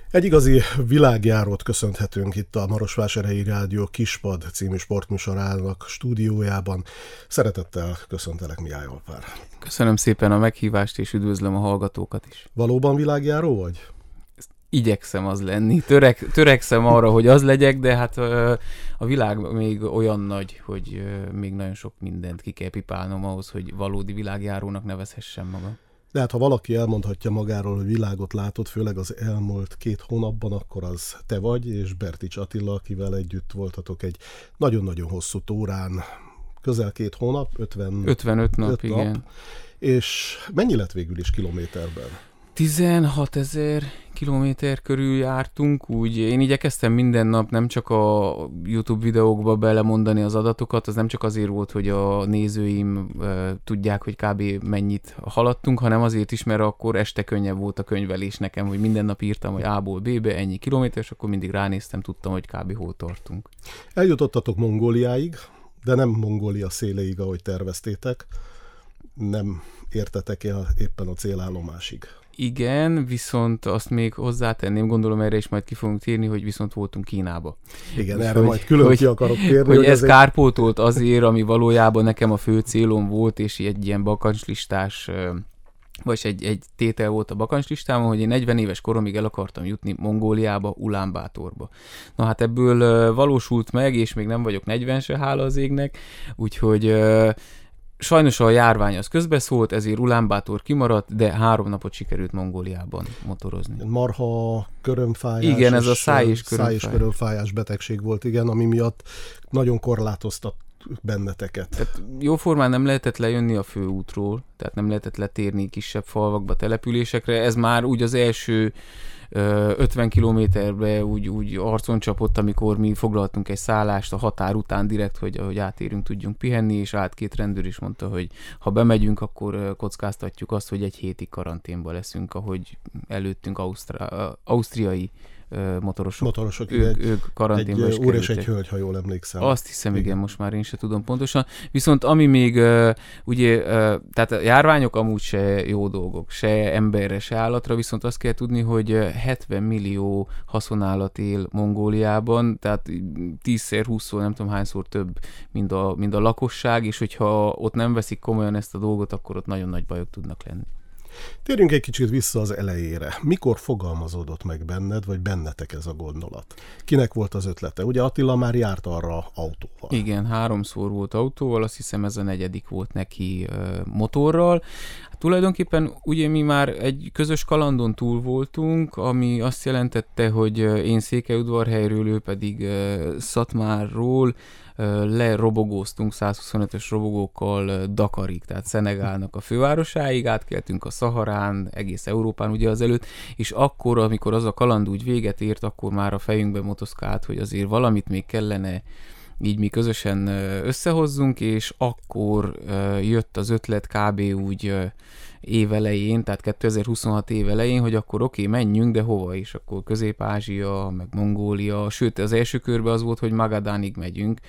Egy igazi világjárót köszönhetünk itt a Marosvásárhelyi Rádió Kispad című sportműsorának stúdiójában. Szeretettel köszöntelek, Mihály Alpár. Köszönöm szépen a meghívást, és üdvözlöm a hallgatókat is. Valóban világjáró vagy? Igyekszem az lenni. Törekszem arra, hogy az legyek, de hát a világ még olyan nagy, hogy még nagyon sok mindent ki kell pipálnom ahhoz, hogy valódi világjárónak nevezhessem magam. De hát ha valaki elmondhatja magáról, hogy világot látott, főleg az elmúlt 2 hónapban, akkor az te vagy, és Bertics Attila, akivel együtt voltatok egy nagyon-nagyon hosszú túrán, közel 2 hónap, 55 nap, igen. És mennyi lett végül is kilométerben? 16 000 kilométer körül jártunk, úgy én igyekeztem minden nap nem csak a YouTube videókba belemondani az adatokat, az nem csak azért volt, hogy a nézőim tudják, hogy kb. Mennyit haladtunk, hanem azért is, mert akkor este könnyebb volt a könyvelés nekem, hogy minden nap írtam, hogy A-ból B-be ennyi kilométer, és akkor mindig ránéztem, tudtam, hogy kb. Hol tartunk. Eljutottatok Mongóliáig, de nem Mongólia széléig, ahogy terveztétek. Nem értetek el éppen a célállomásig. Igen, viszont azt még hozzátenném, gondolom erre is majd ki fogunk térni, hogy viszont voltunk Kínába. Igen, erre majd külön ki akarok térni. Hogy ez kárpótolt azért, ami valójában nekem a fő célom volt, és egy ilyen bakancslistás, vagy egy tétel volt a bakancslistámon, hogy én 40 éves koromig el akartam jutni Mongóliába, Ulánbátorba. Na hát ebből valósult meg, és még nem vagyok 40 se, hála az égnek, úgyhogy... Sajnos a járvány az közbeszólt, ezért Ulánbátor kimaradt, de 3 napot sikerült Mongóliában motorozni. Marha körömfájás. Igen, ez a száj és körömfájás betegség volt, igen, ami miatt nagyon korlátoztat benneteket. Tehát jóformán nem lehetett lejönni a főútról, tehát nem lehetett letérni kisebb falvakba, településekre. Ez már úgy az első 50 kilométerbe úgy arcon csapott, amikor mi foglaltunk egy szállást a határ után direkt, hogy átérünk, tudjunk pihenni, és 2 rendőr is mondta, hogy ha bemegyünk, akkor kockáztatjuk azt, hogy 1 hétig karanténban leszünk, ahogy előttünk ausztriai motorosok ők karanténba is kerültek. Egy úr és egy hölgy, ha jól emlékszem. Azt hiszem, igen, most már én se tudom pontosan. Viszont ami még, ugye, tehát a járványok amúgy se jó dolgok, se emberre, se állatra, viszont azt kell tudni, hogy 70 millió haszonállat él Mongóliában, tehát 10-20-szor, nem tudom hányszor több, mint a lakosság, és hogyha ott nem veszik komolyan ezt a dolgot, akkor ott nagyon nagy bajok tudnak lenni. Térjünk egy kicsit vissza az elejére. Mikor fogalmazódott meg benned, vagy bennetek ez a gondolat? Kinek volt az ötlete? Ugye Attila már járt arra autóval. Igen, 3-szor volt autóval, azt hiszem ez a 4. volt neki motorral. Hát, tulajdonképpen ugye mi már egy közös kalandon túl voltunk, ami azt jelentette, hogy én Székelyudvarhelyről, ő pedig Szatmárról lerobogóztunk 125-ös robogókkal Dakarig, tehát Szenegálnak a fővárosáig, átkeltünk a Szaharán, egész Európán ugye azelőtt, és akkor, amikor az a kaland úgy véget ért, akkor már a fejünkbe motoszkált, hogy azért valamit még kellene így mi közösen összehozzunk, és akkor jött az ötlet kb. Úgy évelején, tehát 2026 évelején, hogy akkor oké, menjünk, de hova is? Akkor Közép-Ázsia, meg Mongólia, sőt az első körben az volt, hogy Magadánig megyünk,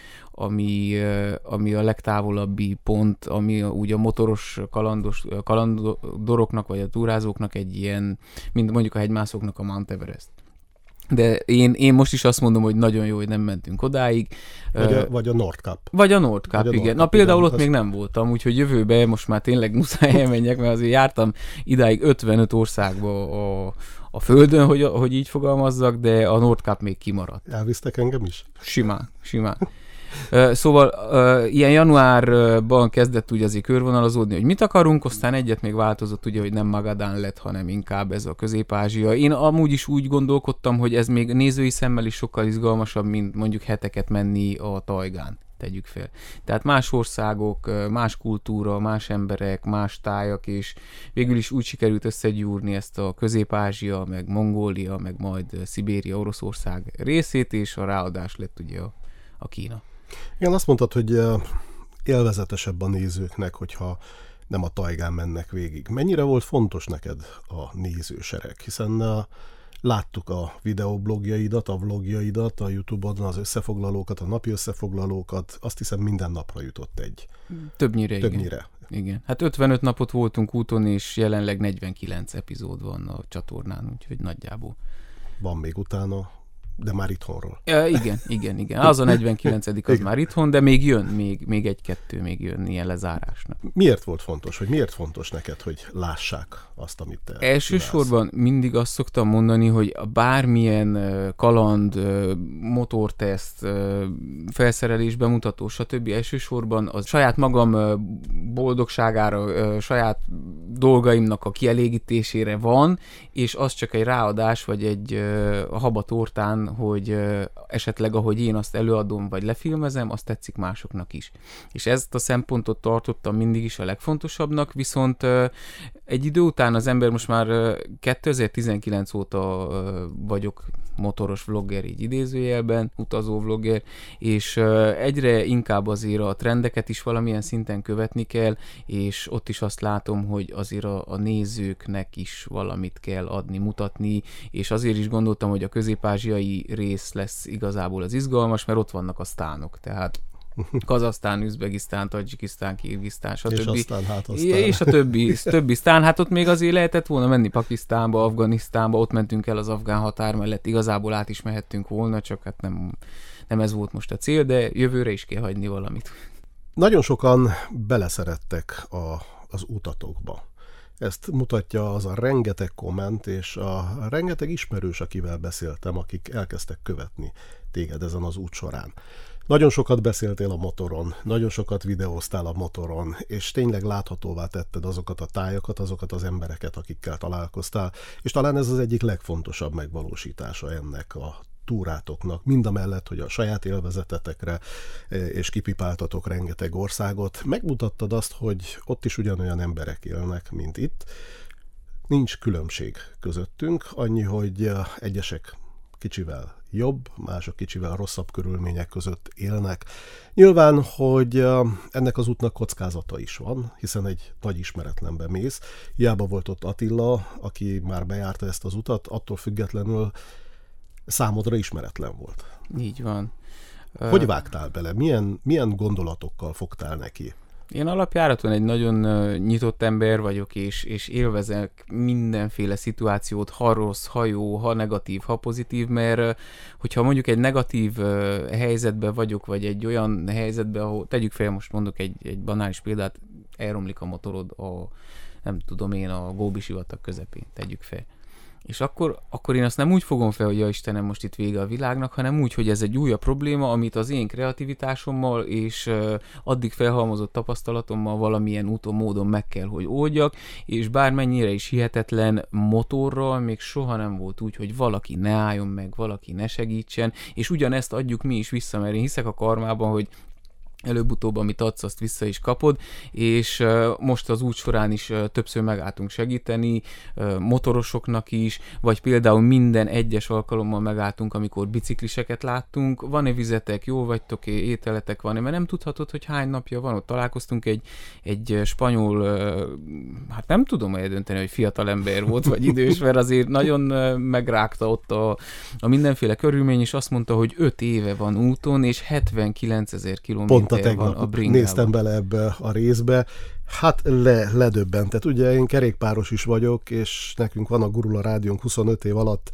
ami a legtávolabbi pont, ami úgy a motoros kalandoroknak, vagy a túrázóknak egy ilyen, mint mondjuk a hegymászóknak a Mount Everest. De én most is azt mondom, hogy nagyon jó, hogy nem mentünk odáig. Vagy a Nordkap. Vagy a Nordkap, igen. Na például ott még nem voltam, úgyhogy jövőben most már tényleg muszáj elmenjek, mert azért jártam idáig 55 országba a Földön, hogy így fogalmazzak, de a Nordkap még kimaradt. Elvisztek engem is? Simán. Szóval ilyen januárban kezdett úgy azért körvonalazódni, hogy mit akarunk, aztán egyet még változott, ugye, hogy nem Magadán lett, hanem inkább ez a Közép-Ázsia. Én amúgy is úgy gondolkodtam, hogy ez még nézői szemmel is sokkal izgalmasabb, mint mondjuk heteket menni a tajgán, tegyük fel. Tehát más országok, más kultúra, más emberek, más tájak, és végül is úgy sikerült összegyúrni ezt a Közép-Ázsia, meg Mongólia, meg majd Szibéria, Oroszország részét, és a ráadás lett ugye a Kína. Igen, azt mondtad, hogy élvezetesebb a nézőknek, hogyha nem a tajgán mennek végig. Mennyire volt fontos neked a nézősereg? Hiszen láttuk a videoblogjaidat, a vlogjaidat, a YouTube-on az összefoglalókat, a napi összefoglalókat, azt hiszem minden napra jutott egy. Többnyire. Igen. Hát 55 napot voltunk úton, és jelenleg 49 epizód van a csatornán, úgyhogy nagyjából. van még utána, de már itthonról. Igen. Az a 49. az igen. Már itthon, de még jön, még egy-kettő még jön ilyen lezárásnak. Miért volt fontos, vagy miért fontos neked, hogy lássák azt, amit te elsősorban csinálsz? Mindig azt szoktam mondani, hogy bármilyen kaland, motorteszt, felszerelés, bemutató, stb. Elsősorban az saját magam boldogságára, saját dolgaimnak a kielégítésére van, és az csak egy ráadás, vagy egy habatortán, hogy esetleg ahogy én azt előadom, vagy lefilmezem, azt tetszik másoknak is. És ezt a szempontot tartottam mindig is a legfontosabbnak, viszont egy idő után az ember most már 2019 óta vagyok motoros vlogger, így idézőjelben, utazó vlogger, és egyre inkább azért a trendeket is valamilyen szinten követni kell, és ott is azt látom, hogy azért a nézőknek is valamit kell adni, mutatni, és azért is gondoltam, hogy a közép-ázsiai rész lesz igazából az izgalmas, mert ott vannak a sztánok, tehát Kazahsztán, Üzbegisztán, Tadzsikisztán, Kirgisztán, stb. És aztán és a többi sztán. Hát ott még azért lehetett volna menni Pakisztánba, Afganisztánba, ott mentünk el az afgán határ mellett, igazából át is mehettünk volna, csak hát nem ez volt most a cél, de jövőre is kell hagyni valamit. Nagyon sokan beleszerettek az utatokba. Ezt mutatja az a rengeteg komment, és a rengeteg ismerős, akivel beszéltem, akik elkezdtek követni téged ezen az út során. Nagyon sokat beszéltél a motoron, nagyon sokat videóztál a motoron, és tényleg láthatóvá tetted azokat a tájakat, azokat az embereket, akikkel találkoztál, és talán ez az egyik legfontosabb megvalósítása ennek a túrátoknak, mindamellett, hogy a saját élvezetetekre és kipipáltatok rengeteg országot, megmutattad azt, hogy ott is ugyanolyan emberek élnek, mint itt. Nincs különbség közöttünk, annyi, hogy egyesek kicsivel jobb, mások kicsivel rosszabb körülmények között élnek. Nyilván, hogy ennek az útnak kockázata is van, hiszen egy nagy ismeretlenbe mész. Hiába volt ott Attila, aki már bejárta ezt az utat, attól függetlenül számodra ismeretlen volt. Így van. Hogy vágtál bele? Milyen gondolatokkal fogtál neki? Én alapjáraton egy nagyon nyitott ember vagyok, és élvezek mindenféle szituációt, ha rossz, ha jó, ha negatív, ha pozitív, mert hogyha mondjuk egy negatív helyzetben vagyok, vagy egy olyan helyzetben, ahol tegyük fel, most mondok egy banális példát, elromlik a motorod nem tudom én, a Góbi sivatag közepén, tegyük fel. És akkor én azt nem úgy fogom fel, hogy ja Istenem, most itt vége a világnak, hanem úgy, hogy ez egy újabb probléma, amit az én kreativitásommal és addig felhalmozott tapasztalatommal valamilyen úton, módon meg kell, hogy oldjak, és bármennyire is hihetetlen motorral még soha nem volt úgy, hogy valaki ne álljon meg, valaki ne segítsen, és ugyanezt adjuk mi is vissza, mert én hiszek a karmában, hogy előbb-utóbb, amit adsz, azt vissza is kapod, és most az út során is többször megálltunk segíteni, motorosoknak is, vagy például minden egyes alkalommal megálltunk, amikor bicikliseket láttunk, van-e vizetek, jó vagytok, ételetek van-e, mert nem tudhatod, hogy hány napja van, ott találkoztunk egy spanyol, hát nem tudom eldönteni, hogy fiatal ember volt, vagy idős, mert azért nagyon megrágta ott a mindenféle körülmény, és azt mondta, hogy 5 éve van úton, és 79 000 kilométer. Tegnap néztem bele ebbe a részbe, hát ledöbbentett. Ugye én kerékpáros is vagyok, és nekünk van a Gurula Rádiónk 25 év alatt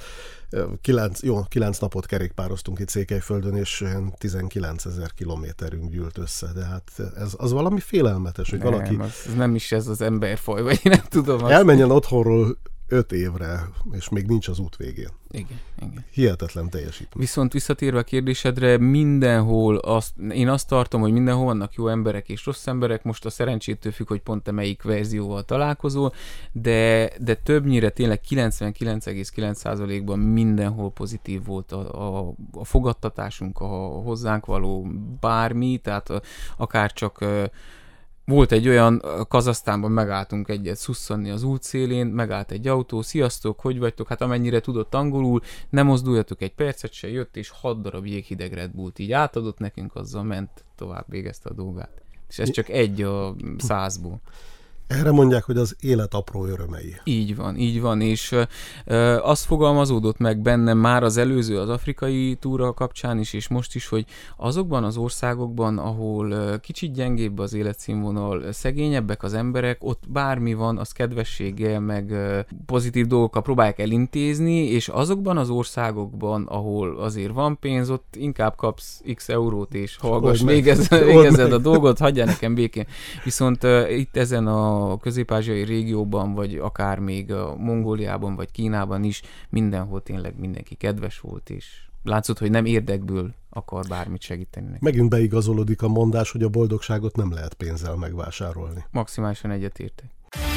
9 napot kerékpároztunk itt Székelyföldön, és 19 000 kilométerünk gyűlt össze, de hát az valami félelmetes, hogy valaki... Ez nem is ez az emberfaj, vagy nem tudom. Elmenjen otthonról 5 évre, és még nincs az út végén. Igen. Hihetetlen teljesítmény. Viszont visszatérve a kérdésedre, mindenhol én azt tartom, hogy mindenhol vannak jó emberek és rossz emberek, most a szerencsétől függ, hogy pont te melyik verzióval találkozol, de többnyire tényleg 99,9%-ban mindenhol pozitív volt a fogadtatásunk, a hozzánk való bármi, tehát akár csak volt egy olyan, Kazahsztánban megálltunk egyet szusszanni az útszélén, megállt egy autó, sziasztok, hogy vagytok, hát amennyire tudott angolul, nem mozduljatok egy percet se, jött, és 6 darab jéghideg Red Bullt így átadott nekünk, azzal ment, tovább végezte a dolgát. És ez csak egy a 100-ból. Erre mondják, hogy az élet apró örömei. Így van, és az fogalmazódott meg bennem már az előző, az afrikai túra kapcsán is, és most is, hogy azokban az országokban, ahol kicsit gyengébb az életszínvonal, szegényebbek az emberek, ott bármi van, az kedvességgel, meg pozitív dolgokkal próbálják elintézni, és azokban az országokban, ahol azért van pénz, ott inkább kapsz x eurót, és hallgass, végezed a dolgot, hagyjál nekem békén. Viszont itt ezen a közép-ázsiai régióban, vagy akár még a Mongóliában, vagy Kínában is mindenhol tényleg mindenki kedves volt, és látszott, hogy nem érdekből akar bármit segíteni neki. Megint beigazolódik a mondás, hogy a boldogságot nem lehet pénzzel megvásárolni. Maximálisan egyetértek.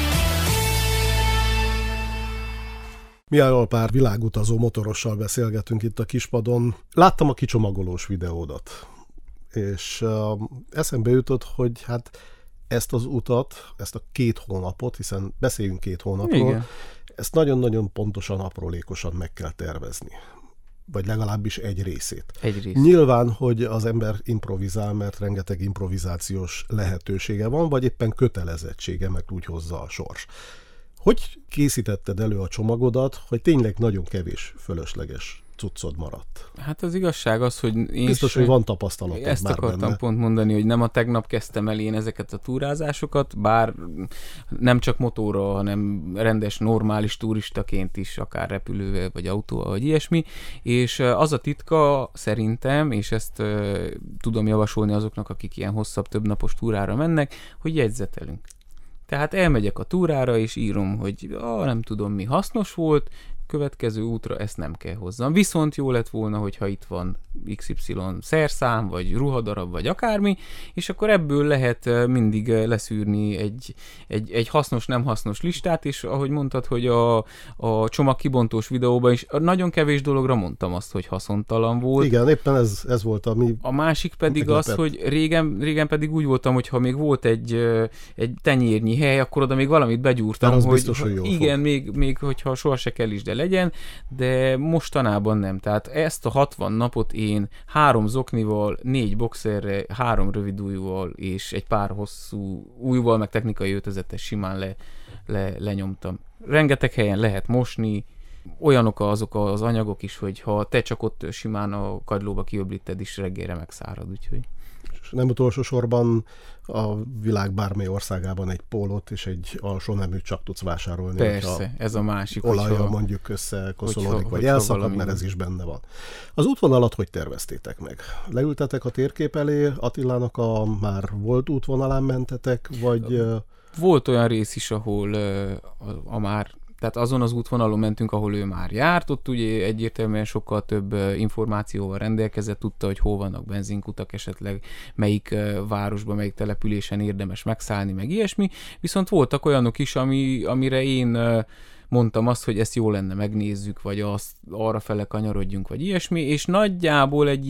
Mihály Alpár világutazó motorossal beszélgetünk itt a kispadon. Láttam a kicsomagolós videódat, és eszembe jutott, hogy hát ezt az utat, ezt a 2 hónapot, hiszen beszéljünk 2 hónapról, igen, ezt nagyon-nagyon pontosan, aprólékosan meg kell tervezni. Vagy legalábbis egy részét. Nyilván, hogy az ember improvizál, mert rengeteg improvizációs lehetősége van, vagy éppen kötelezettsége, mert úgy hozza a sors. Hogy készítetted elő a csomagodat, hogy tényleg nagyon kevés fölösleges cuccod maradt? Hát az igazság az, hogy én biztos, hogy van tapasztalatod ezt már akartam benne. Pont mondani, hogy nem a tegnap kezdtem el én ezeket a túrázásokat, bár nem csak motorral, hanem rendes, normális turistaként is, akár repülővel, vagy autóval, vagy ilyesmi, és az a titka szerintem, és ezt tudom javasolni azoknak, akik ilyen hosszabb, többnapos túrára mennek, hogy jegyzetelünk. Tehát elmegyek a túrára, és írom, hogy nem tudom mi hasznos volt, következő útra ezt nem kell hozzam. Viszont jó lett volna, hogyha itt van XY szerszám, vagy ruhadarab, vagy akármi, és akkor ebből lehet mindig leszűrni egy hasznos-nem hasznos listát, és ahogy mondtad, hogy a csomagkibontós videóban is nagyon kevés dologra mondtam azt, hogy haszontalan volt. Igen, éppen ez volt, ami a másik pedig meglepett. Az, hogy régen pedig úgy voltam, hogy ha még volt egy tenyérnyi hely, akkor oda még valamit begyúrtam, hogy biztos, hogy igen, még hogyha soha se kell is, de legyen, de mostanában nem. Tehát ezt a 60 napot én 3 zoknival, 4 boxerre, 3 rövid ujjúval és egy pár hosszú ujjúval, meg technikai öltözettel simán lenyomtam. Rengeteg helyen lehet mosni, olyanok azok az anyagok is, hogy ha te csak ott simán a kagylóba kiöblíted is, reggelre megszárad, úgyhogy. Nem utolsó sorban a világ bármely országában egy pólót és egy alsó neműt csak tudsz vásárolni. Persze, ez a másik. Olajjal mondjuk összekoszolódik, vagy elszakad, mert ez is benne van. Az útvonalat hogy terveztétek meg? Leültetek a térkép elé, Attilának a már volt útvonalán mentetek, vagy... Volt olyan rész is, ahol tehát azon az útvonalon mentünk, ahol ő már járt, ott ugye egyértelműen sokkal több információval rendelkezett, tudta, hogy hol vannak benzinkutak, esetleg melyik városban, melyik településen érdemes megszállni, meg ilyesmi, viszont voltak olyanok is, amire én mondtam azt, hogy ezt jó lenne megnézzük, vagy arra fele kanyarodjunk, vagy ilyesmi, és nagyjából egy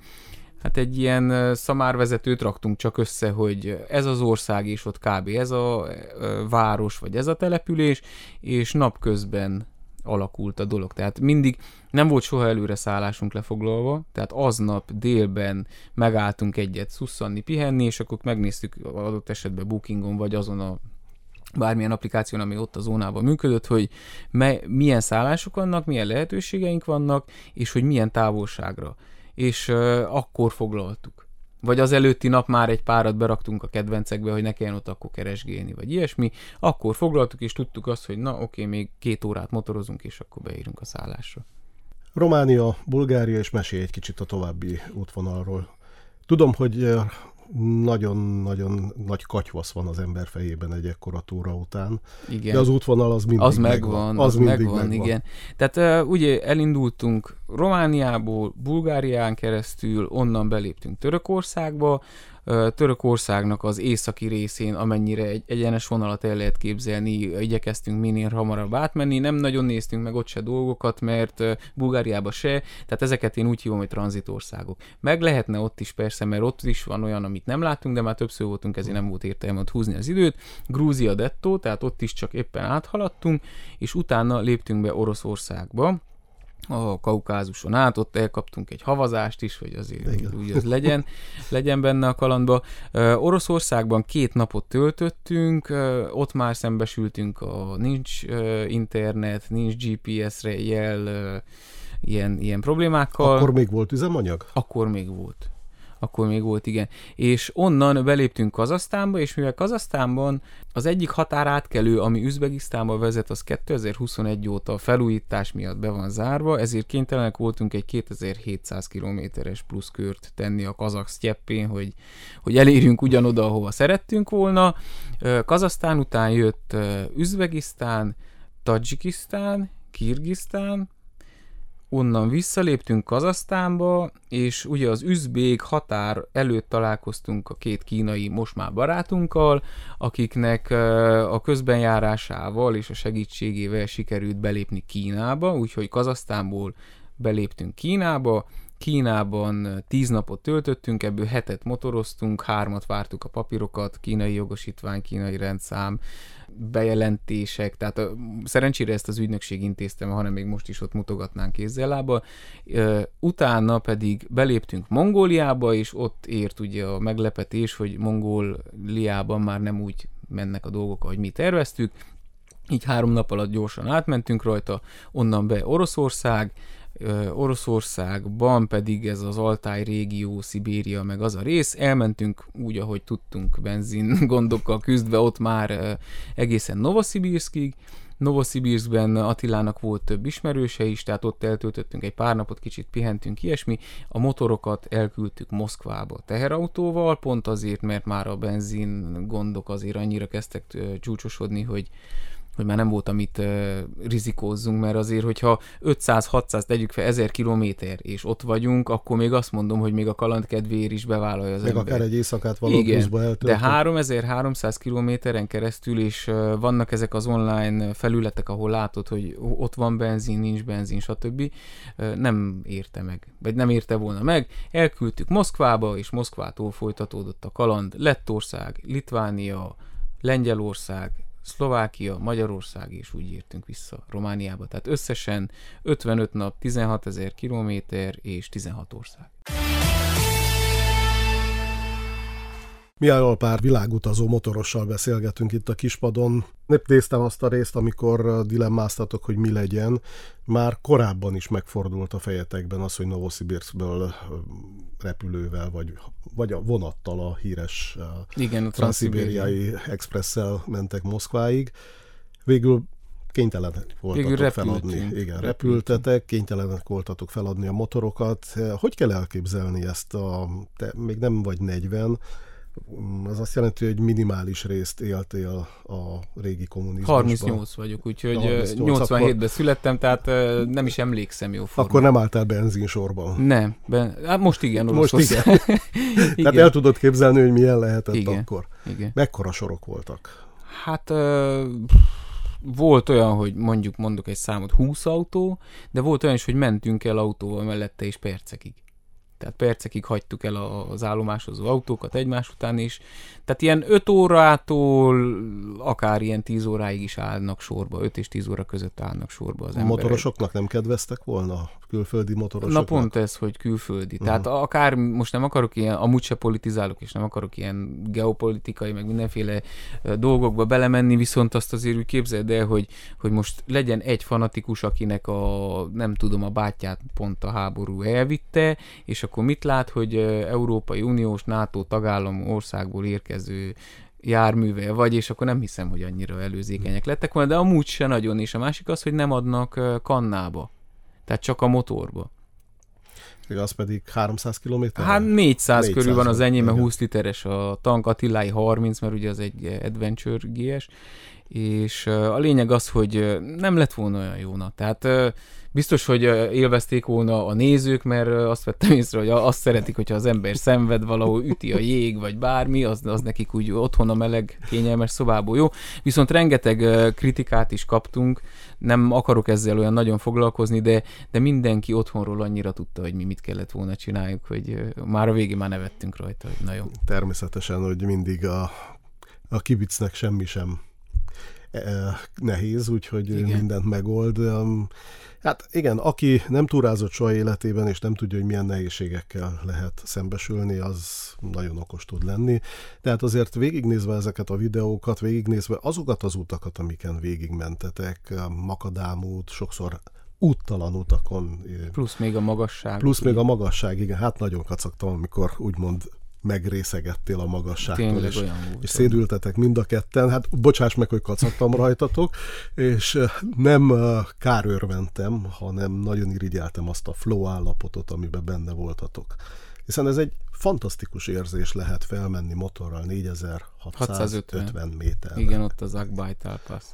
ilyen szamárvezetőt raktunk csak össze, hogy ez az ország, és ott kb. Ez a város, vagy ez a település, és napközben alakult a dolog. Tehát mindig nem volt soha előre szállásunk lefoglalva, tehát aznap délben megálltunk egyet szusszanni, pihenni, és akkor megnéztük adott esetben Bookingon, vagy azon a bármilyen applikáción, ami ott a zónában működött, hogy milyen szállások vannak, milyen lehetőségeink vannak, és hogy milyen távolságra. És akkor foglaltuk. Vagy az előtti nap már egy párat beraktunk a kedvencekbe, hogy ne kelljen ott akkor keresgélni, vagy ilyesmi. Akkor foglaltuk, és tudtuk azt, hogy még 2 órát motorozunk, és akkor beérünk a szállásra. Románia, Bulgária, és mesélj egy kicsit a további útvonalról. Tudom, hogy nagyon-nagyon nagy katyvasz van az ember fejében egy ekkora túra után. Igen. De az útvonal az mindig megvan. Az megvan, igen. Tehát ugye elindultunk Romániából, Bulgárián keresztül, onnan beléptünk Törökországba, Törökországnak az északi részén, amennyire egy egyenes vonalat el lehet képzelni, igyekeztünk minél hamarabb átmenni, nem nagyon néztünk meg ott se dolgokat, mert Bulgáriába se, tehát ezeket én úgy hívom, hogy tranzitországok. Meg lehetne ott is persze, mert ott is van olyan, amit nem láttunk, de már többször voltunk, ezért nem volt értelme ott húzni az időt. Grúzia dettó, tehát ott is csak éppen áthaladtunk, és utána léptünk be Oroszországba, a Kaukázuson át, ott elkaptunk egy havazást is, hogy azért úgy az legyen benne a kalandba. Oroszországban 2 napot töltöttünk, ott már szembesültünk nincs internet, nincs GPS-re jel, ilyen problémákkal. Akkor még volt üzemanyag? Akkor még volt, igen. És onnan beléptünk Kazahsztánba, és mivel Kazahsztánban az egyik határátkelő, ami Üzbegisztánba vezet, az 2021 óta felújítás miatt be van zárva, ezért kénytelenek voltunk egy 2700 kilométeres pluszkört tenni a kazakh sztyeppén, hogy elérjünk ugyanoda, ahova szerettünk volna. Kazahsztán után jött Üzbegisztán, Tadzsikisztán, Kirgisztán, onnan visszaléptünk Kazahsztánba, és ugye az üzbék határ előtt találkoztunk a 2 kínai most már barátunkkal, akiknek a közbenjárásával és a segítségével sikerült belépni Kínába, úgyhogy Kazahsztánból beléptünk Kínába. Kínában 10 napot töltöttünk, ebből 7 motoroztunk, 3 vártuk a papírokat, kínai jogosítvány, kínai rendszám, bejelentések, tehát szerencsére ezt az ügynökség intéztem, hanem még most is ott mutogatnánk kézzel-lábbal. Utána pedig beléptünk Mongóliába, és ott ért ugye a meglepetés, hogy Mongóliában már nem úgy mennek a dolgok, ahogy mi terveztük. Így 3 nap alatt gyorsan átmentünk rajta, onnan be Oroszországban pedig ez az Altáj régió, Szibéria, meg az a rész. Elmentünk úgy, ahogy tudtunk, benzin gondokkal küzdve, ott már egészen Novosibirszkig. Novosibirszkben Attilának volt több ismerőse is, tehát ott eltöltöttünk egy pár napot, kicsit pihentünk, ilyesmi. A motorokat elküldtük Moszkvába teherautóval, pont azért, mert már a benzin gondok azért annyira kezdtek csúcsosodni, hogy már nem volt, amit rizikózzunk, mert azért, hogyha 500-600, tegyük fel 1000 kilométer, és ott vagyunk, akkor még azt mondom, hogy még a kaland kedvéért is bevállalja az meg ember. Akár egy éjszakát való pluszba eltöltünk. De 3300 kilométeren keresztül, és vannak ezek az online felületek, ahol látod, hogy ott van benzin, nincs benzin, stb. Nem érte meg, vagy nem érte volna meg. Elküldtük Moszkvába, és Moszkvától folytatódott a kaland. Lettország, Litvánia, Lengyelország, Szlovákia, Magyarország, és úgy értünk vissza Romániába. Tehát összesen 55 nap, 16 000 kilométer és 16 ország. Mihály pár világutazó motorossal beszélgetünk itt a Kispadon. Néztem azt a részt, amikor dilemmáztatok, hogy mi legyen. Már korábban is megfordult a fejetekben az, hogy Novosibirszkből repülővel, vagy a vonattal, a híres transzszibériai expresszel mentek Moszkváig. Végül kénytelenek voltatok feladni. Igen, repültetek, kénytelenek voltatok feladni a motorokat. Hogy kell elképzelni ezt? Még nem vagy 40, az azt jelenti, hogy minimális részt éltél a régi kommunizmusban. 38 vagyok, úgyhogy 87-ben születtem, tehát nem is emlékszem jó formán. Akkor nem álltál benzinsorban? Nem. Most igen. Most igen. Tehát el tudod képzelni, hogy milyen lehetett igen. akkor. Igen. Mekkora sorok voltak? Hát volt olyan, hogy mondok egy számot, 20 autó, de volt olyan is, hogy mentünk el autóval mellette is percekig. Tehát percekig hagytuk el az állomásozó autókat egymás után is. Tehát ilyen 5 órától akár ilyen 10 óráig is állnak sorba, 5 és 10 óra között állnak sorba az emberek. A motorosoknak nem kedveztek volna? Külföldi motorosoknak? Na pont ez, hogy külföldi. Tehát akár most nem akarok ilyen, amúgy se politizálok, és nem akarok ilyen geopolitikai, meg mindenféle dolgokba belemenni, viszont azt azért úgy képzeld el, hogy most legyen egy fanatikus, akinek a bátyját pont a háború elvitte, és akkor mit lát, hogy Európai Uniós, NATO tagállam országból érkező járművel vagy, és akkor nem hiszem, hogy annyira előzékenyek lettek volna, de amúgy se nagyon, és a másik az, hogy nem adnak kannába. Tehát csak a motorba. Az pedig 300 km? Hát 400 körül van az enyém, mert 20 literes a tank, Attilái 30, mert ugye az egy Adventure GS, és a lényeg az, hogy nem lett volna olyan jóna. Tehát biztos, hogy élvezték volna a nézők, mert azt vettem észre, hogy azt szeretik, hogyha az ember szenved, valahol üti a jég, vagy bármi, az nekik úgy otthon a meleg, kényelmes szobából jó. Viszont rengeteg kritikát is kaptunk, nem akarok ezzel olyan nagyon foglalkozni, de mindenki otthonról annyira tudta, hogy mi mit kellett volna csináljuk, hogy már a végén már nevettünk rajta, hogy na jó. Természetesen, hogy mindig a kibicnek semmi sem nehéz, úgyhogy mindent megold. Hát igen, aki nem túrázott soha életében, és nem tudja, hogy milyen nehézségekkel lehet szembesülni, az nagyon okos tud lenni. Tehát azért végignézve ezeket a videókat, végignézve azokat az utakat, amiken végigmentetek, makadálmút, sokszor úttalan utakon. Plusz még a magasság. Plusz még a magasság, igen. Hát nagyon kacagtam, amikor úgymond megrészegettél a magasságtól, és szédültetek mind a ketten. Hát bocsáss meg, hogy kacagtam rajtatok, és nem kárőrventem, hanem nagyon irigyeltem azt a flow állapotot, amiben benne voltatok. Hiszen ez egy fantasztikus érzés lehet felmenni motorral 4650 méterre. Igen, ott az Akbájtál Pass.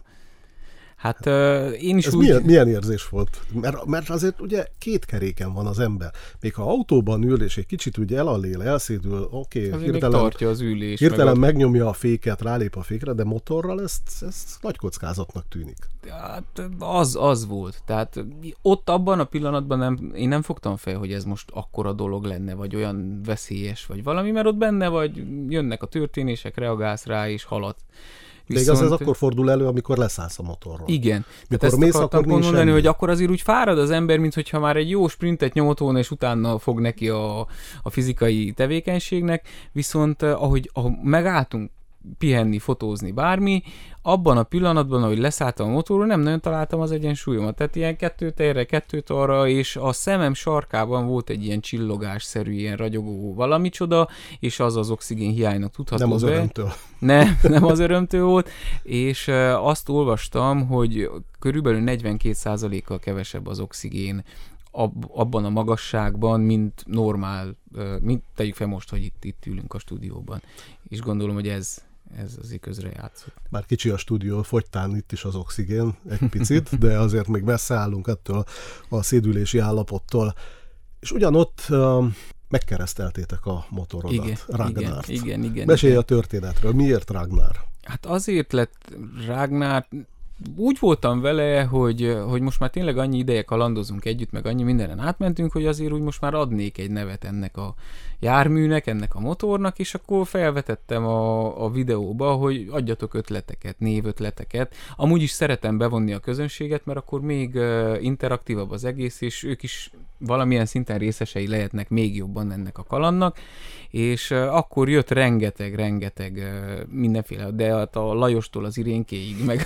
Hát én is ez úgy... milyen érzés volt? Mert azért ugye két keréken van az ember. Még ha autóban ül, és egy kicsit úgy elallél, elszédül, oké, hirtelen megnyomja a féket, rálép a fékre, de motorral ezt nagy kockázatnak tűnik. Hát az volt. Tehát ott abban a pillanatban én nem fogtam fel, hogy ez most akkora dolog lenne, vagy olyan veszélyes, vagy valami, mert ott benne vagy, jönnek a történések, reagálsz rá, és haladsz. De igaz, ez akkor fordul elő, amikor leszállsz a motorról. Igen. Tehát ezt akartam mondani, hogy akkor azért úgy fárad az ember, mint hogyha már egy jó sprintet nyomott volna, és utána fog neki a fizikai tevékenységnek, viszont ahogy megálltunk pihenni, fotózni, bármi, abban a pillanatban, ahogy leszálltam a motorról, nem nagyon találtam az egyensúlyomat. Tehát ilyen kettőt erre, kettőt arra, és a szemem sarkában volt egy ilyen csillogásszerű, ilyen ragyogó valamicsoda, és az oxigén hiánynak tudható be. Nem az örömtől. Nem az örömtől volt, és azt olvastam, hogy körülbelül 42%-kal kevesebb az oxigén abban a magasságban, mint normál, mint tegyük fel most, hogy itt ülünk a stúdióban. És gondolom, hogy ez azért közre játszott. Bár kicsi a stúdió, fogytán itt is az oxigén egy picit, de azért még messze állunk ettől a szédülési állapottól. És ugyanott megkereszteltétek a motorodat, Ragnárt. Igen. Mesélj a történetről. Miért Ragnar? Hát azért lett Ragnar... Úgy voltam vele, hogy most már tényleg annyi ideje kalandozunk együtt, meg annyi mindenen átmentünk, hogy azért úgy most már adnék egy nevet ennek a járműnek, ennek a motornak, és akkor felvetettem a videóba, hogy adjatok ötleteket, névötleteket. Amúgy is szeretem bevonni a közönséget, mert akkor még interaktívabb az egész, és ők is valamilyen szinten részesei lehetnek még jobban ennek a kalandnak, és akkor jött rengeteg mindenféle, de hát a Lajostól az Irénkéig, meg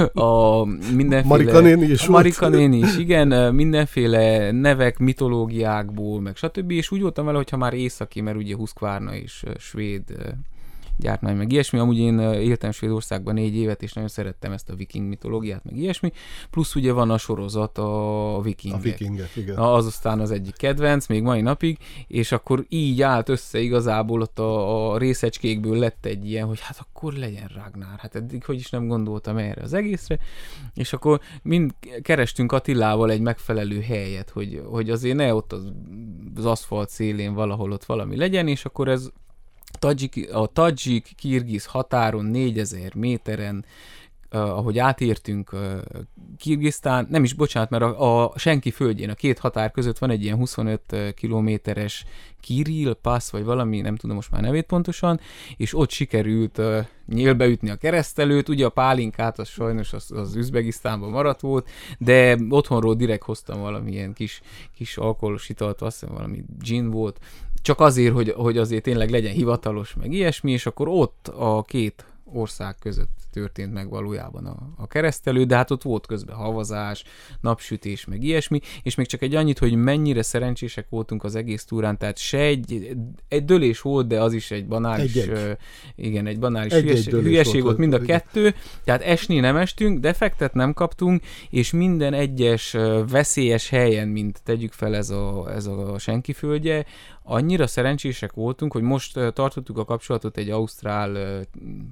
a mindenféle... Marika néni is, igen, mindenféle nevek, mitológiákból, meg stb. És úgy voltam vele, hogyha már északi, mert ugye Husqvarna és svéd gyártmány, meg ilyesmi. Amúgy én éltem Svédországban 4 évet, és nagyon szerettem ezt a viking mitológiát, meg ilyesmi. Plusz ugye van a sorozat, a Vikingek. A Vikingek, igen. Az aztán az egyik kedvenc, még mai napig, és akkor így állt össze igazából ott a részecskékből lett egy ilyen, hogy hát akkor legyen Ragnar. Hát eddig hogy is nem gondoltam erre az egészre, és akkor mind kerestünk Attilával egy megfelelő helyet, hogy azért ne ott az aszfalt szélén valahol ott valami legyen, és akkor ez a tadzsik-kirgiz határon 4000 méteren, ahogy átértünk Kirgisztán, nem is, bocsánat, mert a senki földjén, a két határ között van egy ilyen 25 kilométeres Kiril Pass, vagy valami, nem tudom most már nevét pontosan, és ott sikerült nyílbeütni a keresztelőt, ugye a pálinkát, az sajnos az Üzbegisztánban maradt volt, de otthonról direkt hoztam valamilyen kis alkoholos italt, azt hiszem valami gin volt, csak azért, hogy azért tényleg legyen hivatalos, meg ilyesmi, és akkor ott a két ország között történt meg valójában a keresztelő, de hát ott volt közben havazás, napsütés, meg ilyesmi, és még csak egy annyit, hogy mennyire szerencsések voltunk az egész túrán, tehát se egy dölés volt, de az is egy banális, egy banális hülyeség volt mind a kettő, tehát esni nem estünk, defektet nem kaptunk, és minden egyes veszélyes helyen, mint tegyük fel ez a senki földje, annyira szerencsések voltunk, hogy most tartottuk a kapcsolatot egy ausztrál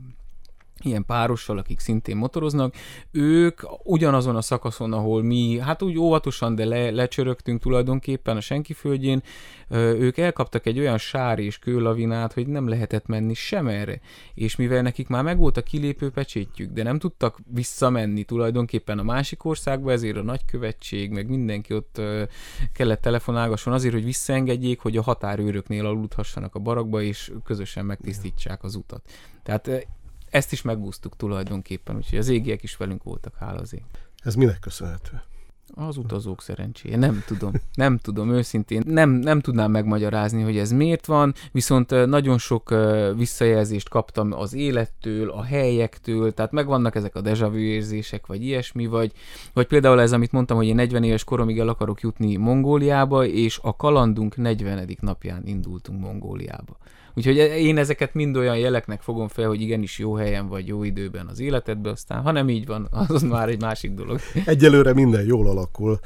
ilyen párossal, akik szintén motoroznak, ők ugyanazon a szakaszon, ahol mi, hát úgy óvatosan, de lecsörögtünk tulajdonképpen a senki földjén, ők elkaptak egy olyan sár és kőlavinát, hogy nem lehetett menni sem erre. És mivel nekik már megvolt a kilépő pecsétjük, de nem tudtak visszamenni tulajdonképpen a másik országba, ezért a nagykövetség, meg mindenki ott kellett telefonálgasson azért, hogy visszaengedjék, hogy a határőröknél aludhassanak a barakba, és közösen megtisztítsák az utat. Tehát ezt is megúsztuk tulajdonképpen, úgyhogy az égiek is velünk voltak, hála az ég. Ez minek köszönhető? Az utazók szerencséje. Nem tudom őszintén. Nem tudnám megmagyarázni, hogy ez miért van, viszont nagyon sok visszajelzést kaptam az élettől, a helyektől, tehát megvannak ezek a déjà vu érzések, vagy ilyesmi, vagy például ez, amit mondtam, hogy én 40 éves koromig el akarok jutni Mongóliába, és a kalandunk 40. napján indultunk Mongóliába. Úgyhogy én ezeket mind olyan jeleknek fogom fel, hogy igenis jó helyen vagy, jó időben az életedben, aztán ha nem így van, az már egy másik dolog. Egyelőre minden jól alakul.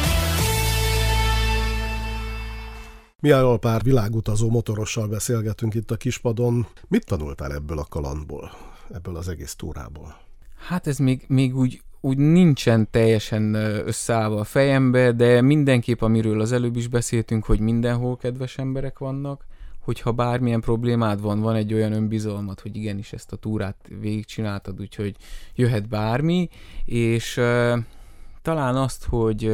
Mihály pár világutazó motorossal beszélgetünk itt a Kispadon. Mit tanultál ebből a kalandból, ebből az egész túrából? Hát ez még úgy nincsen teljesen összeállva a fejembe, de mindenképp, amiről az előbb is beszéltünk, hogy mindenhol kedves emberek vannak, hogyha bármilyen problémád van egy olyan önbizalmad, hogy igenis ezt a túrát végigcsináltad, úgyhogy jöhet bármi, és talán azt, hogy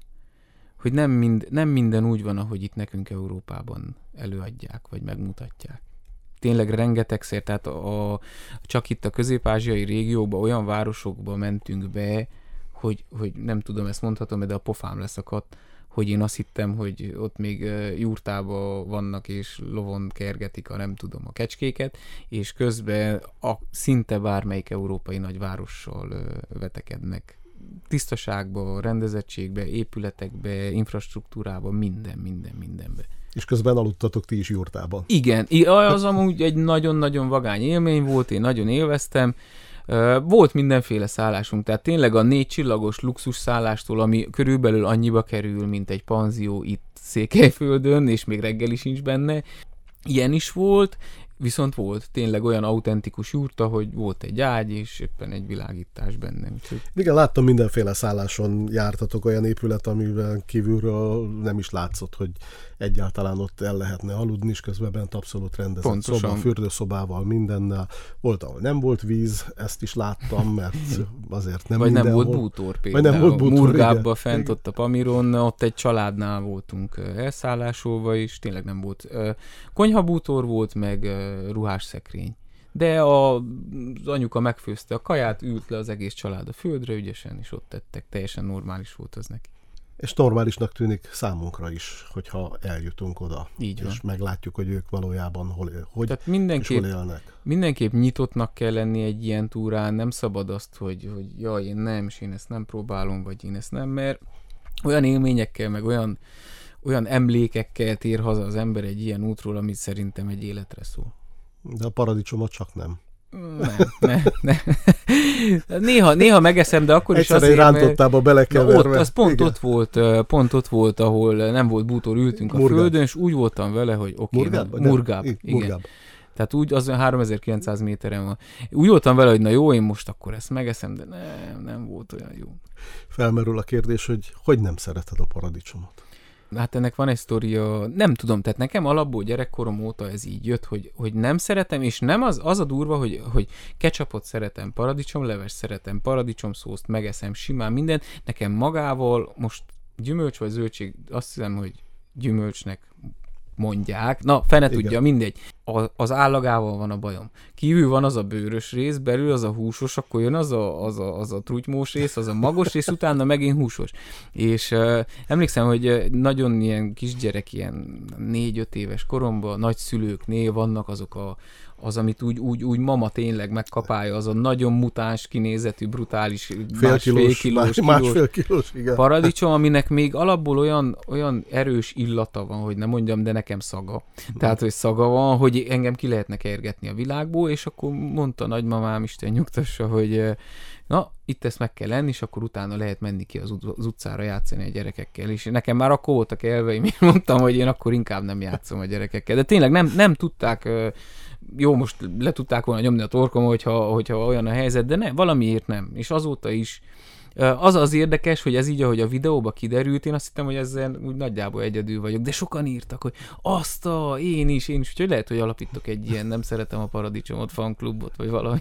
nem minden úgy van, ahogy itt nekünk Európában előadják, vagy megmutatják. Tényleg rengetegszer, tehát csak itt a közép-ázsiai régióba, olyan városokba mentünk be, hogy nem tudom, ezt mondhatom, de a pofám leszakadt, hogy én azt hittem, hogy ott még jurtában vannak, és lovon kergetik a kecskéket, és közben szinte bármelyik európai nagyvárossal vetekednek. Tisztaságba, rendezettségbe, épületekbe, infrastruktúrába, mindenbe. És közben aludtatok ti is jurtában. Igen, az amúgy egy nagyon-nagyon vagány élmény volt, én nagyon élveztem. Volt mindenféle szállásunk, tehát tényleg a 4 csillagos luxus szállástól, ami körülbelül annyiba kerül, mint egy panzió itt Székelyföldön, és még reggeli sincs benne. Ilyen is volt, viszont volt tényleg olyan autentikus jurta, hogy volt egy ágy, és éppen egy világítás benne. Úgyhogy... Igen, láttam, mindenféle szálláson jártatok, olyan épület, amivel kívülről nem is látszott, hogy egyáltalán ott el lehetne aludni, és közben bent abszolút rendezett szoba, fürdőszobával, mindennel. Volt, ahol nem volt víz, ezt is láttam, mert azért nem vagy mindenhol. Nem volt bútor például. Murgábban fent ott a Pamiron, ott egy családnál voltunk elszállásolva, és tényleg nem volt. Konyhabútor volt, meg ruhásszekrény. De az anyuka megfőzte a kaját, ült le az egész család a földre ügyesen, és ott tettek. Teljesen normális volt az neki. És normálisnak tűnik számunkra is, hogyha eljutunk oda. Így van. És meglátjuk, hogy ők valójában hol élnek. Mindenképp nyitottnak kell lenni egy ilyen túrán, nem szabad azt, hogy jaj, én ezt nem próbálom, vagy én ezt nem, mert olyan élményekkel, meg olyan emlékekkel tér haza az ember egy ilyen útról, amit szerintem egy életre szól. De a paradicsomot csak nem. Nem. Néha megeszem, de akkor egyszer is azért, egy rántottába belekeverve. Az pont ott volt, ahol nem volt bútor, ültünk a földön, és úgy voltam vele, hogy Murgáb. Igen. Tehát úgy, az 3900 méteren van. Úgy voltam vele, hogy na jó, én most akkor ezt megeszem, de nem volt olyan jó. Felmerül a kérdés, hogy nem szereted a paradicsomot? Hát ennek van egy sztoria, nem tudom, tehát nekem alapból gyerekkorom óta ez így jött, hogy nem szeretem, és nem az a durva, hogy ketchupot szeretem, paradicsomleves szeretem, paradicsomszószt megeszem simán mindent, nekem magával most gyümölcs vagy zöldség, azt hiszem, hogy gyümölcsnek mondják, na fene tudja, mindegy. Az állagával van a bajom. Kívül van az a bőrös rész, belül az a húsos, akkor jön az a trutymós rész, az a magos rész, utána megint húsos. És emlékszem, hogy nagyon ilyen kisgyerek, ilyen 4-5 éves koromban nagyszülőknél vannak azok az, amit úgy mama tényleg megkapálja, az a nagyon mutáns kinézetű, brutális másfél kilós igen. Paradicsom, aminek még alapból olyan erős illata van, hogy nem mondjam, de nekem szaga. Tehát, hogy szaga van, hogy engem ki lehetne kergetni a világból, és akkor mondta nagymamám, Isten nyugtassa, hogy na, itt ezt meg kell enni, és akkor utána lehet menni ki az utcára játszani a gyerekekkel. És nekem már akkor voltak elveim, én mondtam, hogy én akkor inkább nem játszom a gyerekekkel. De tényleg nem tudták, jó, most le tudták volna nyomni a torkom, hogyha olyan a helyzet, de ne, valamiért nem. És azóta is az érdekes, hogy ez így, ahogy a videóba kiderült, én azt hittem, hogy ezzel úgy nagyjából egyedül vagyok, de sokan írtak, hogy én is, úgyhogy lehet, hogy alapítok egy ilyen nem szeretem a paradicsomot fanklubot, vagy valami.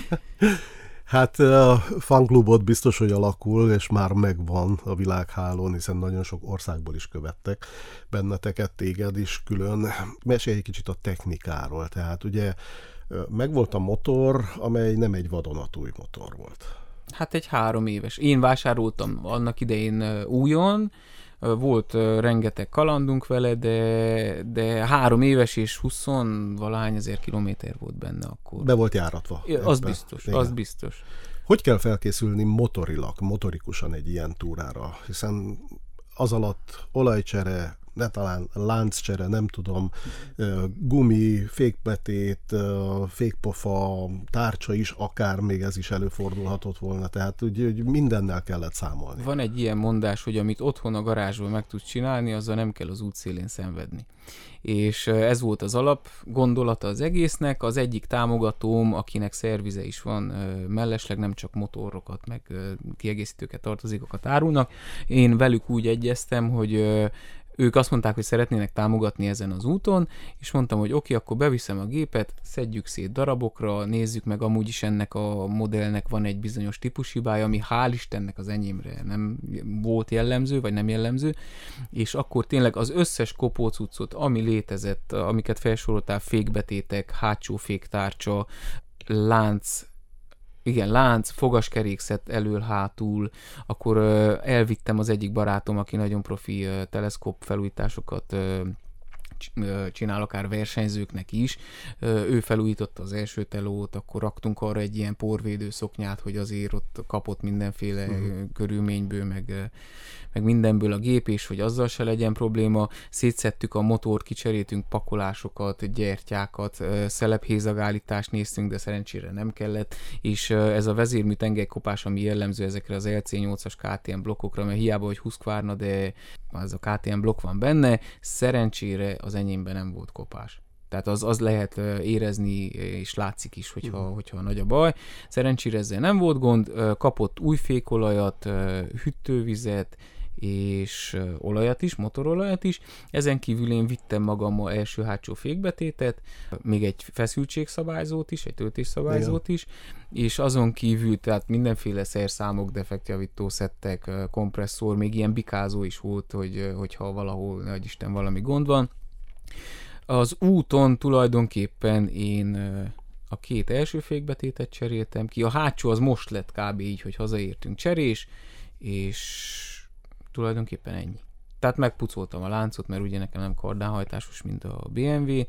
Hát a fanklubot biztos, hogy alakul, és már megvan a világhálón, hiszen nagyon sok országból is követtek benneteket, téged is külön. Mesélj egy kicsit a technikáról, tehát ugye Megvolt a motor, amely nem egy vadonatúj motor volt. Hát egy 3 éves. Én vásároltam annak idején újon, volt rengeteg kalandunk vele, de 3 éves és 20-valahány ezer kilométer volt benne akkor. Be volt járatva. Az biztos, igen. Az biztos. Hogy kell felkészülni motorikusan egy ilyen túrára? Hiszen az alatt olajcsere, ne talán lánccsere, nem tudom, gumi, fékbetét, fékpofa, tárcsa is, akár még ez is előfordulhatott volna, tehát úgy mindennel kellett számolni. Van egy ilyen mondás, hogy amit otthon a garázsból meg tudsz csinálni, azzal nem kell az útszélén szenvedni. És ez volt az alap gondolata az egésznek. Az egyik támogatóm, akinek szervize is van, mellesleg nem csak motorokat, meg kiegészítőket, tartozékokat árulnak. Én velük úgy egyeztem, hogy ők azt mondták, hogy szeretnének támogatni ezen az úton, és mondtam, hogy oké, akkor beviszem a gépet, szedjük szét darabokra, nézzük meg, amúgy is ennek a modellnek van egy bizonyos típushibája, ami hál' Istennek az enyémre nem volt jellemző, vagy nem jellemző, és akkor tényleg az összes kopócuccot, ami létezett, amiket felsoroltál, fékbetétek, hátsó féktárcsa, lánc, fogaskerékszet elől-hátul, akkor elvittem az egyik barátom, aki nagyon profi teleszkóp felújításokat csinál, akár versenyzőknek is. Ő felújította az első telót, akkor raktunk arra egy ilyen porvédő szoknyát, hogy azért ott kapott mindenféle körülményből, meg mindenből a gép, és hogy azzal se legyen probléma. Szétszedtük a motort, kicseréltünk pakolásokat, gyertyákat, szelephézagállítást néztünk, de szerencsére nem kellett, és ez a vezérmű tengelykopás, ami jellemző ezekre az LC8-as KTM blokkokra, mert hiába, hogy Husqvarna, de az a KTM blokk van benne, szerencsére az enyémben nem volt kopás. Tehát az lehet érezni, és látszik is, hogyha nagy a baj. Szerencsére ezzel nem volt gond, kapott új fékolajat, hűtővizet, és olajat is, motorolajat is. Ezen kívül én vittem magammal első-hátsó fékbetétet, még egy feszültségszabályzót is, egy töltésszabályzót is, és azon kívül tehát mindenféle szerszámok, defektjavító szettek, kompresszor, még ilyen bikázó is volt, hogyha valahol, nagy Isten, valami gond van. Az úton tulajdonképpen én a 2 első fékbetétet cseréltem ki, a hátsó az most lett kb. Így, hogy hazaértünk cserés, és tulajdonképpen ennyi. Tehát megpucoltam a láncot, mert ugye nekem nem kardánhajtásos, mint a BMW,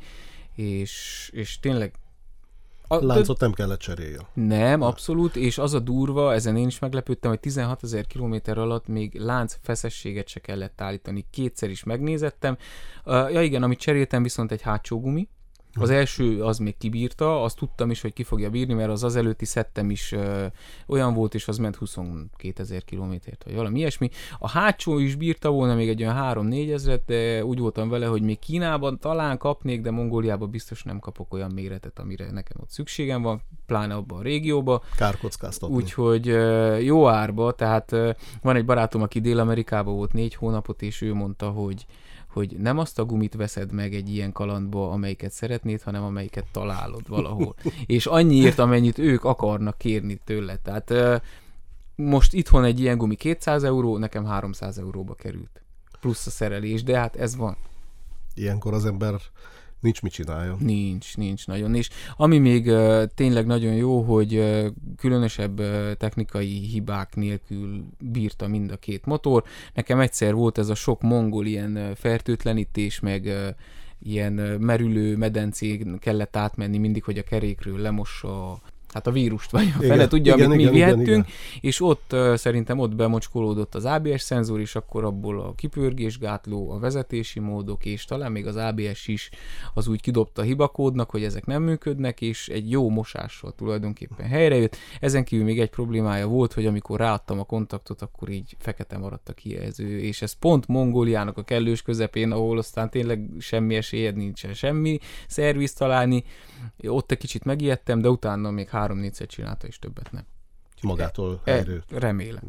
és tényleg... Láncot nem kellett cserélje. Nem, abszolút, és az a durva, ezen én is meglepődtem, hogy 16 000 kilométer alatt még lánc feszességet se kellett állítani. 2-szer is megnézettem. Ja igen, amit cseréltem, viszont egy hátsó gumi. Az első az még kibírta, azt tudtam is, hogy ki fogja bírni, mert az előtti szettem is olyan volt, és az ment 22 000 kilométert, vagy valami ilyesmi. A hátsó is bírta volna még egy olyan 3-4 ezret, de úgy voltam vele, hogy még Kínában talán kapnék, de Mongóliában biztos nem kapok olyan méretet, amire nekem ott szükségem van, pláne abban a régióban. Kárkockáztatni. Úgyhogy jó árba, tehát van egy barátom, aki Dél-Amerikában volt 4 hónapot, és ő mondta, hogy nem azt a gumit veszed meg egy ilyen kalandba, amelyiket szeretnéd, hanem amelyiket találod valahol. És annyiért, amennyit ők akarnak kérni tőle. Tehát most itthon egy ilyen gumi 200 euró, nekem 300 euróba került. Plusz a szerelés, de hát ez van. Ilyenkor az ember nincs mit csináljon. Nincs nagyon. És ami még tényleg nagyon jó, hogy különösebb technikai hibák nélkül bírta mind a 2 motor. Nekem egyszer volt ez a sok mongol ilyen fertőtlenítés, meg ilyen merülő medencén kellett átmenni mindig, hogy a kerékről lemossa hát a vírust, vagy a fele tudja, amit mi vihettünk, és ott szerintem ott bemocskolódott az ABS szenzor, és akkor abból a kipörgésgátló, a vezetési módok, és talán még az ABS is az úgy kidobta a hibakódnak, hogy ezek nem működnek, és egy jó mosással tulajdonképpen helyrejött. Ezen kívül még egy problémája volt, hogy amikor ráadtam a kontaktot, akkor így fekete maradt a kijelző, és ez pont Mongóliának a kellős közepén, ahol aztán tényleg semmi esélyed nincsen, semmi szervizt találni. Ott egy kicsit megijedtem, de utána még 3-4-szer csinálta, és többet nem. Magától helyről. Remélem.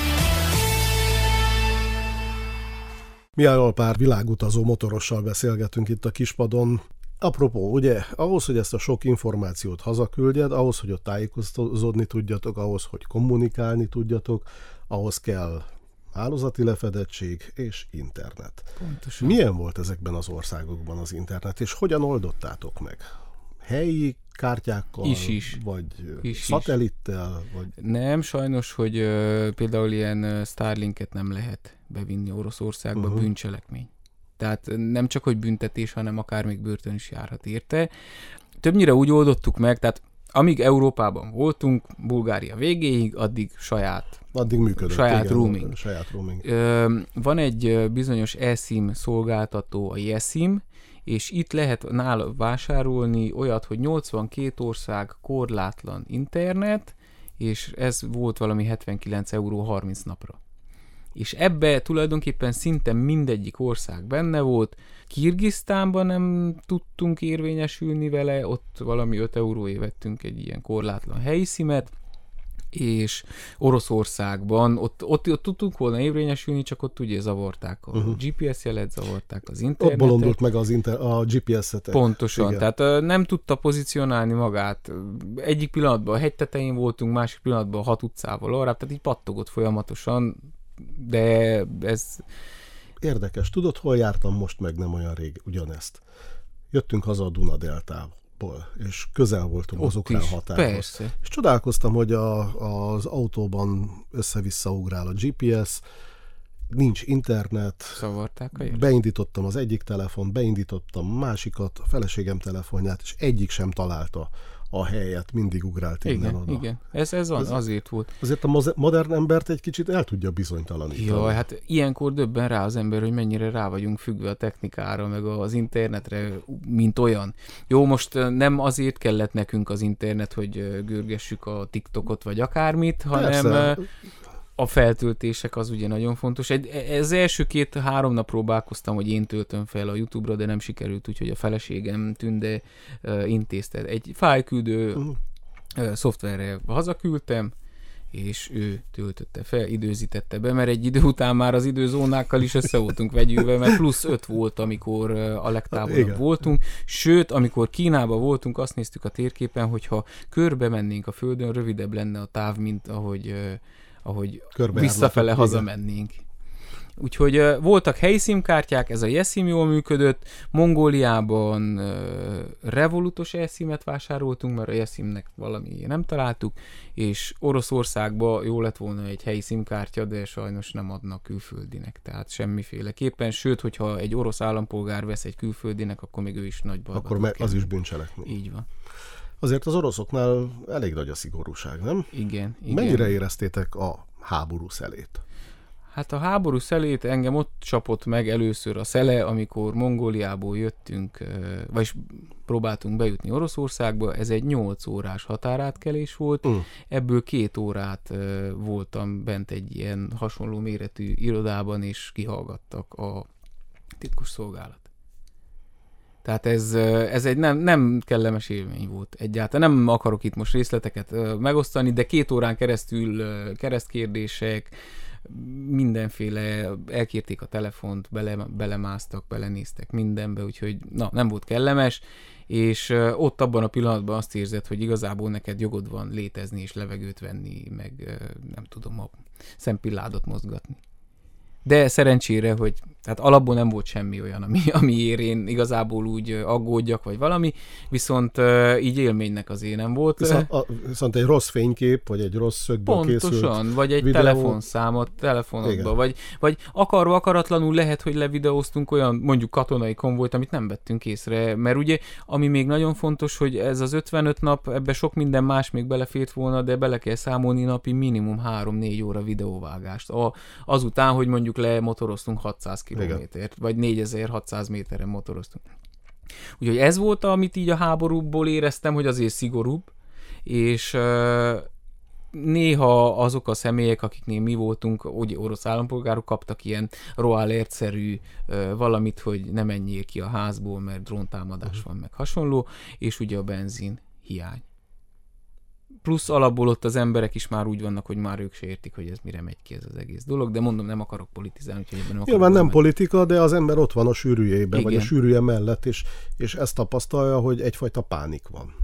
Mihály Pár világutazó motorossal beszélgetünk itt a Kispadon. Apropó, ugye, ahhoz, hogy ezt a sok információt hazaküldjed, ahhoz, hogy ott tájékozódni tudjatok, ahhoz, hogy kommunikálni tudjatok, ahhoz kell hálózati lefedettség és internet. Pontosan. Milyen volt ezekben az országokban az internet, és hogyan oldottátok meg? helyi kártyákkal, is. vagy szatellittel? Vagy... Nem, sajnos, hogy például ilyen Starlinket nem lehet bevinni Oroszországba, bűncselekmény. Tehát nem csak, hogy büntetés, hanem akár még börtön is járhat érte. Többnyire úgy oldottuk meg, tehát amíg Európában voltunk, Bulgária végéig, addig működött. Saját igen, roaming. Saját roaming. Van egy bizonyos eSIM szolgáltató, a YesSIM, és itt lehet nála vásárolni olyat, hogy 82 ország korlátlan internet, és ez volt valami 79 euró 30 napra. És ebbe tulajdonképpen szinte mindegyik ország benne volt. Kirgisztánban nem tudtunk érvényesülni vele, ott valami 5 euróért vettünk egy ilyen korlátlan helyi szimet, és Oroszországban ott tudtunk volna érvényesülni, csak ott ugye zavarták a GPS jelet, zavarták az internetet. Ott bolondult meg a GPS-et. Pontosan, igen. Tehát nem tudta pozícionálni magát. Egyik pillanatban a hegy tetején voltunk, másik pillanatban a 6 utcával arrább, tehát így pattogott folyamatosan, de ez... Érdekes. Tudod, hol jártam most meg nem olyan rég ugyanezt? Jöttünk haza a Duna-deltából, és közel voltunk ott az ukrán határhoz. Persze. És csodálkoztam, hogy az autóban össze-vissza ugrál a GPS, nincs internet. Zavarták a jelet. Beindítottam az egyik telefon, beindítottam a másikat, a feleségem telefonját, és egyik sem találta a helyet, mindig ugrált innen oda. Igen, ez azért volt. Azért a modern embert egy kicsit el tudja bizonytalanítani. Jaj, hát ilyenkor döbben rá az ember, hogy mennyire rá vagyunk függve a technikára, meg az internetre, mint olyan. Jó, most nem azért kellett nekünk az internet, hogy görgessük a TikTokot, vagy akármit, hanem a feltöltések az ugye nagyon fontos. Ez első 2-3 nap próbálkoztam, hogy én töltöm fel a YouTube-ra, de nem sikerült, úgyhogy a feleségem Tünde intézte. Egy fájlküldő szoftverre hazaküldtem, és ő töltötte fel, időzítette be, mert egy idő után már az időzónákkal is össze voltunk vegyülve, mert +5 volt, amikor a legtávolabb voltunk. Sőt, amikor Kínában voltunk, azt néztük a térképen, hogyha körbe mennénk a Földön, rövidebb lenne a táv, mint ahogy visszafele hazamennénk. Úgyhogy voltak helyi SIM-kártyák, ez a YesSIM jól működött, Mongóliában Revolutos eSIM-et vásároltunk, mert a YesSIM-nek valami nem találtuk, és Oroszországban jó lett volna egy helyi SIM-kártya, de sajnos nem adnak külföldinek, tehát semmiféleképpen, sőt, hogyha egy orosz állampolgár vesz egy külföldinek, akkor még ő is nagy bajba. Akkor az is bűncselekmény. Így van. Azért az oroszoknál elég nagy a szigorúság, nem? Igen. Mennyire éreztétek a háború szelét? Hát a háború szelét engem ott csapott meg először a szele, amikor Mongóliából jöttünk, vagyis próbáltunk bejutni Oroszországba, ez egy 8 órás határátkelés volt, ebből 2 órát voltam bent egy ilyen hasonló méretű irodában, és kihallgattak a titkos szolgálat. Tehát ez egy nem kellemes élmény volt egyáltalán. Nem akarok itt most részleteket megosztani, de 2 órán keresztül keresztkérdések, mindenféle, elkérték a telefont, belemásztak, belenéztek mindenbe, úgyhogy nem volt kellemes, és ott abban a pillanatban azt érzed, hogy igazából neked jogod van létezni és levegőt venni, meg nem tudom, a szempilládat mozgatni. De szerencsére, hogy tehát alapból nem volt semmi olyan, amiért én igazából úgy aggódjak, vagy valami, viszont így élménynek azért nem volt. Viszont egy rossz fénykép, vagy egy rossz szögből készült pontosan, vagy egy videó. telefonszámot telefonodba, vagy akarva akaratlanul lehet, hogy levideóztunk olyan mondjuk katonai konvojt, amit nem vettünk észre, mert ugye, ami még nagyon fontos, hogy ez az 55 nap, ebbe sok minden más még belefért volna, de bele kell számolni napi minimum 3-4 óra videóvágást. Azután, hogy mondjuk lemotoroztunk 600 kilométert, vagy 4600 méteren motoroztunk. Úgyhogy ez volt, amit így a háborúból éreztem, hogy azért szigorúbb, és néha azok a személyek, akiknél mi voltunk, ugye orosz állampolgárok, kaptak ilyen roálértszerű valamit, hogy ne menjél ki a házból, mert dróntámadás van, meg hasonló, és ugye a benzin hiány. Plusz alapból ott az emberek is már úgy vannak, hogy már ők se értik, hogy ez mire megy ki ez az egész dolog, de mondom, nem akarok politizálni, úgyhogy ebben nem akarok. Nyilván nem politika, de az ember ott van a sűrűjében, vagy a sűrűje mellett, és ezt tapasztalja, hogy egyfajta pánik van.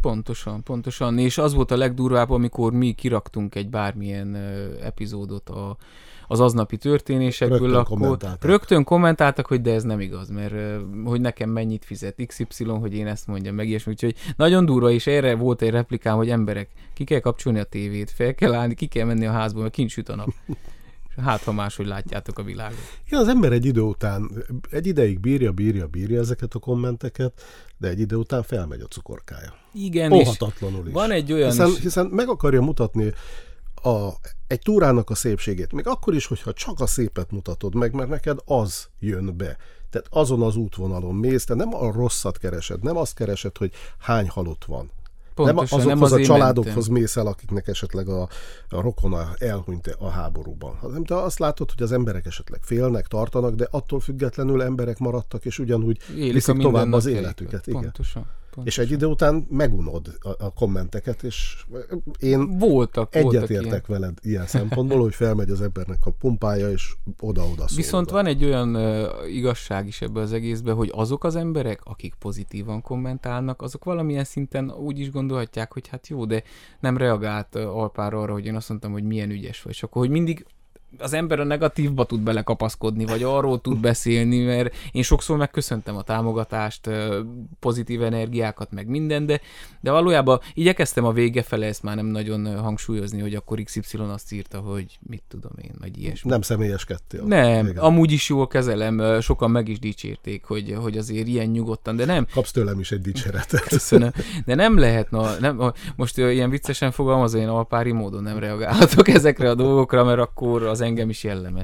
Pontosan, és az volt a legdurvább, amikor mi kiraktunk egy bármilyen epizódot a az aznapi történésekből, akkor rögtön kommentáltak, hogy de ez nem igaz, mert hogy nekem mennyit fizet XY, hogy én ezt mondjam meg ilyesmi. Úgyhogy nagyon durva, és erre volt egy replikám, hogy emberek, ki kell kapcsolni a tévét, fel kell állni, ki kell menni a házból, mert kint süt a nap. Hát, ha máshogy látjátok a világot. Igen, az ember egy idő után, egy ideig bírja ezeket a kommenteket, de egy idő után felmegy a cukorkája. Igen, óhatatlanul is. Van egy olyan hiszen meg akarja mutatni egy túrának a szépségét. Még akkor is, hogyha csak a szépet mutatod meg, mert neked az jön be. Tehát azon az útvonalon mész, te nem a rosszat keresed, nem azt keresed, hogy hány halott van. Pontosan, nem azokhoz a családokhoz mész el, akiknek esetleg a rokona elhunyt a háborúban. Hanem te azt látod, hogy az emberek esetleg félnek, tartanak, de attól függetlenül emberek maradtak, és ugyanúgy viszik tovább az életüket. Igen. Pontosan. És egy idő után megunod a kommenteket, és én egyetértek veled ilyen szempontból, hogy felmegy az embernek a pumpája, és oda-oda szól. Viszont van egy olyan igazság is ebbe az egészben, hogy azok az emberek, akik pozitívan kommentálnak, azok valamilyen szinten úgy is gondolhatják, hogy hát jó, de nem reagált Alpár arra, hogy én azt mondtam, hogy milyen ügyes vagy. És akkor, hogy mindig az ember a negatívba tud belekapaszkodni, vagy arról tud beszélni, mert én sokszor megköszöntem a támogatást, pozitív energiákat, meg minden, de valójában igyekeztem a vége fele ezt már nem nagyon hangsúlyozni, hogy akkor XY azt írta, hogy mit tudom én, vagy ilyesmi. Nem személyeskedtél. Nem, igen. Amúgy is jól kezelem, sokan meg is dicsérték, hogy azért ilyen nyugodtan, de nem. Kapsz tőlem is egy dicséretet. Köszönöm. De nem lehet, most ilyen viccesen fogalmazva, én alpári módon nem reagálhatok ezekre a dolgokra, mert akkor az engem is jellemez.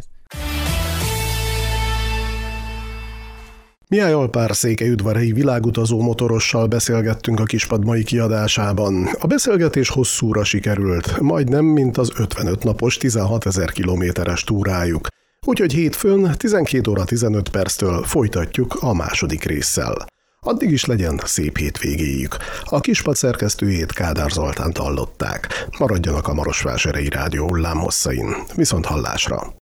Mihály Alpár székelyudvarhelyi világutazó motorossal beszélgettünk a Kispad mai kiadásában. A beszélgetés hosszúra sikerült, majdnem mint az 55 napos 16 000 kilométeres túrájuk. Úgyhogy hétfőn 12 óra 15 perctől folytatjuk a második résszel. Addig is legyen szép hétvégéjük. A Kispad szerkesztőjét, Kádár Zoltánt hallották. Maradjanak a Marosvásárhelyi Rádió hullámhosszain. Viszont hallásra!